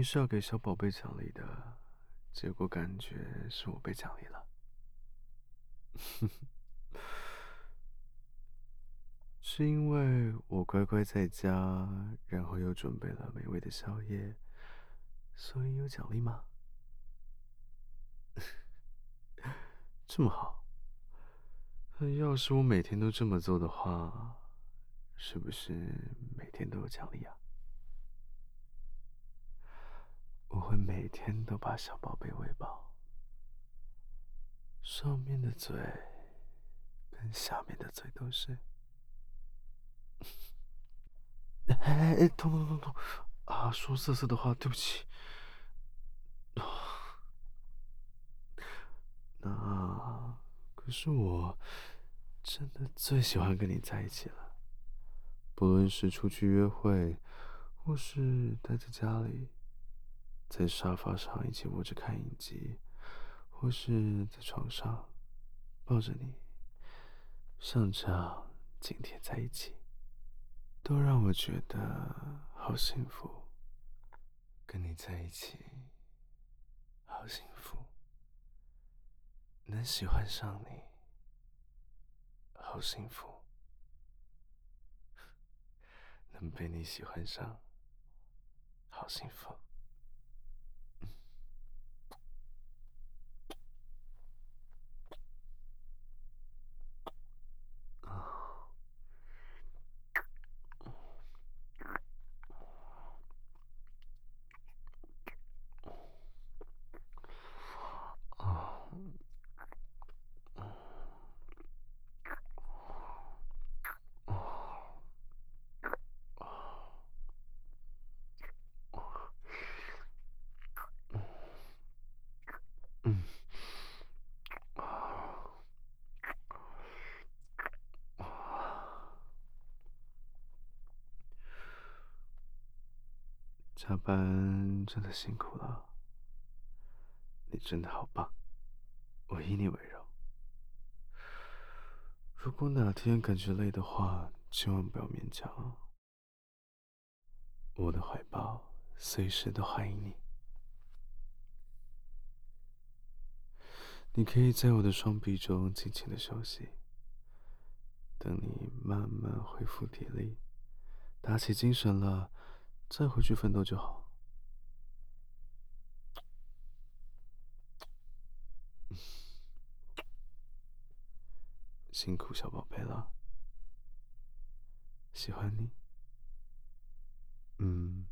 明是要给小宝贝奖励的，结果感觉是我被奖励了。是因为我乖乖在家，然后又准备了美味的宵夜，所以有奖励吗？这么好，那要是我每天都这么做的话，是不是每天都有奖励啊？我会每天都把小宝贝喂饱，上面的嘴跟下面的嘴都是。哎，痛啊！说色色的话，对不起。那可是我真的最喜欢跟你在一起了，不论是出去约会，或是待在家里，在沙发上一起窝着看影集，或是在床上抱着你，像这样紧贴在一起，都让我觉得好幸福。跟你在一起，好幸福。能喜欢上你，好幸福。能被你喜欢上，好幸福。嗯，加班真的辛苦了，你真的好棒，我以你为荣。如果哪天感觉累的话，千万不要勉强哦，我的怀抱随时都欢迎你。你可以在我的双臂中尽情的休息，等你慢慢恢复体力，打起精神了，再回去奋斗就好。辛苦小宝贝了，喜欢你。嗯。